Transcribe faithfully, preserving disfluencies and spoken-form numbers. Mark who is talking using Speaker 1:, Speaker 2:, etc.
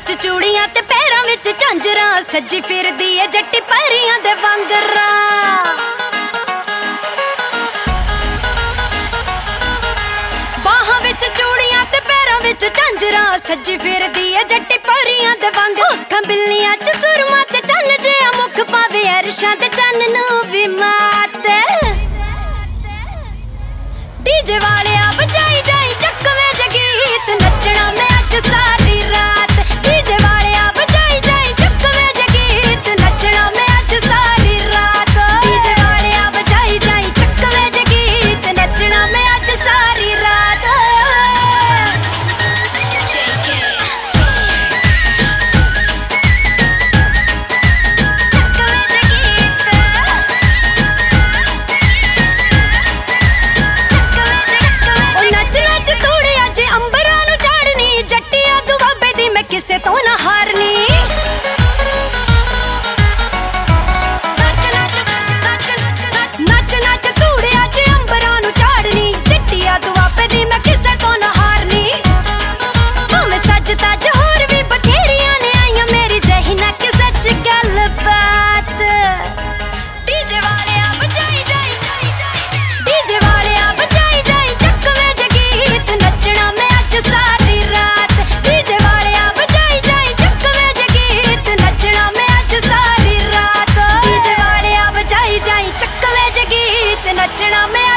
Speaker 1: ਵਿੱਚ ਚੂੜੀਆਂ ਤੇ ਪੈਰਾਂ ਵਿੱਚ ਝਾਂਜਰਾਂ, ਸੱਜੀ ਫਿਰਦੀ ਏ ਜੱਟੀ ਪੈਰੀਆਂ ਦੇ ਵਾਂਗਰਾਂ। ਬਾਹਾਂ ਵਿੱਚ ਚੂੜੀਆਂ ਤੇ ਪੈਰਾਂ ਵਿੱਚ ਝਾਂਜਰਾਂ, ਸੱਜੀ ਫਿਰਦੀ ਏ ਜੱਟੀ ਪੈਰੀਆਂ ਦੇ ਵਾਂਗਰਾਂ। ਅੱਖਾਂ ਬਿੱਲੀਆਂ ਚ ਸੁਰਮਾ ਤੇ ਚੰਨ ਜਿਹਾ, ਮੁੱਖ ਪਾਵੇ ਅਰਸ਼ਾਂ ਦੇ ਚੰਨ ਨੂੰ ਵੀ ਮਾਤ। ਡੀਜੇ ਵਾਲਿਆ ਵਜਾਈ ਜਾਈ ਚੱਕਵੇਂ ਜਗੀਤ, ਨੱਚਣਾ ਮੈਂ ਅੱਜ ਸਾਰੀ ਰਾਤ। ਡੀਜੇ ਵਾਲਿਆ ਵਜਾਈ ਜਾਈ ਚੱਕਵੇਂ ਜਗੀਤ, ਨੱਚਣਾ ਮੈਂ ਅੱਜ ਸਾਰੀ ਰਾਤ। ਡੀਜੇ ਵਾਲਿਆ ਵਜਾਈ ਜਾਈ ਚੱਕਵੇਂ ਜਗੀਤ, ਨੱਚਣਾ ਮੈਂ ਅੱਜ ਸਾਰੀ ਰਾਤ। ਕਿਸੇ ਤੋਂ ਨਾ ਹਾਰਨੀ, ਨੱਚ ਨੱਚ ਧੂੜਿਆ ਚ ਅੰਬਰਾਂ ਨੂੰ ਝਾੜਨੀ, ਚਿੱਟੀਆਂ ਦੁਆਬੇ ਦੀ ਮੈਂ ਕਿਸੇ ਤੋਂ ਨਾ ਹਾਰਨੀ। ਭਾਵੇਂ ਸੱਜ ਤੱਜ ਹੋਰ ਵੀ ਬਥੇਰੀਆਂ ਨੇ ਆਈਆਂ, ਮੇਰੀ ਜਹੀ ਨਾ ਕਿਸੇ ਚ ਗੱਲਬਾਤ। ਡੀਜੇ ਵਾਲਿਆ ਵਜਾਈ ਜਾਈ, ਡੀਜੇ ਵਾਲਿਆ ਵਜਾਈ ਜਾਈ ਚੱਕਵੇਂ ਜਗੀਤ, ਨੱਚਣਾ ਮੈਂ ਅੱਜ ਸਾਰੀ ਰਾਤ। ਡੀਜੇ ਵਾਲਿਆ ਵਜਾਈ ਜਾਈ ਚੱਕਵੇਂ ਜਗੀਤ, ਨੱਚਣਾ ਮੈਂ ਅੱਜ ਸਾਰੀ ਰਾਤ। ਡੀਜੇ ਵਾਲਿਆ ਵਜਾਈ ਜਾਈ ਚੱਕਵੇਂ ਜਗੀਤ, ਨੱਚਣਾ ਮੈਂ